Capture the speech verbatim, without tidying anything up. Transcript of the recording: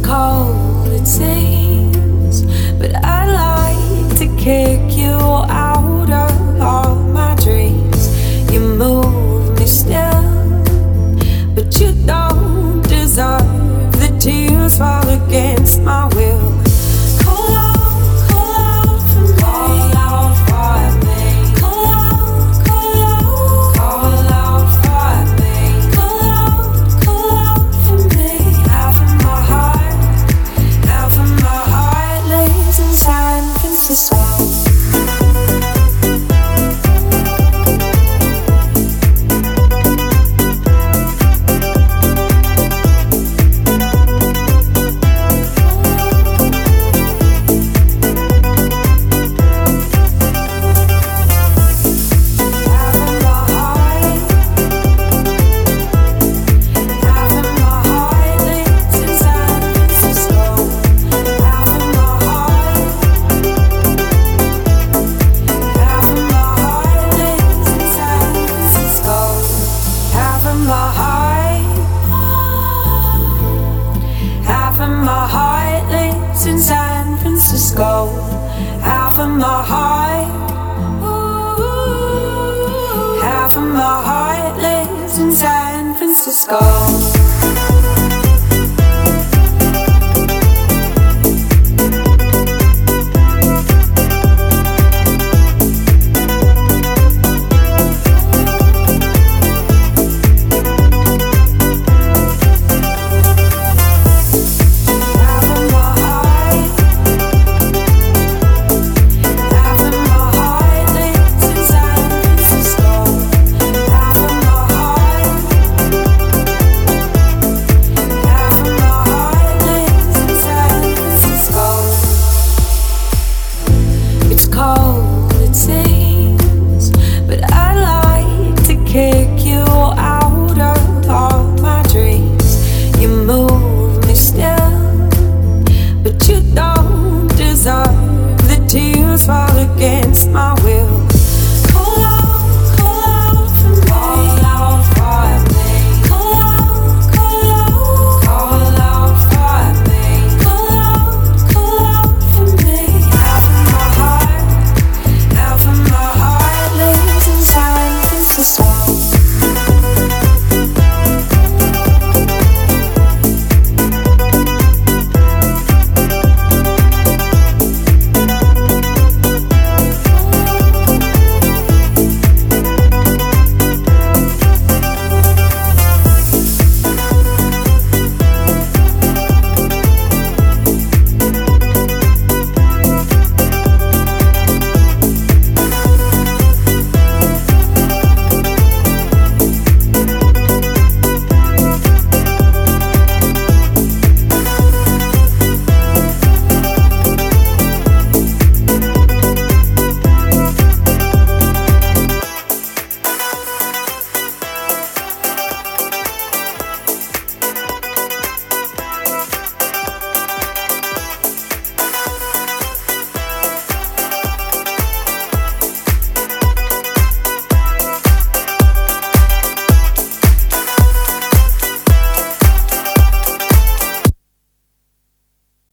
cold, it seems, but I'd like to kick you out of all my dreams. You move me still, but you don't deserve the tears fall against my will. Call out, call out for me. Call out for me. Call out, call out. Call out for me. Call out, call out for me. Half of my heart, half of my heart lives in San Francisco. In San Francisco, half of my heart, half of my heart lives in San Francisco.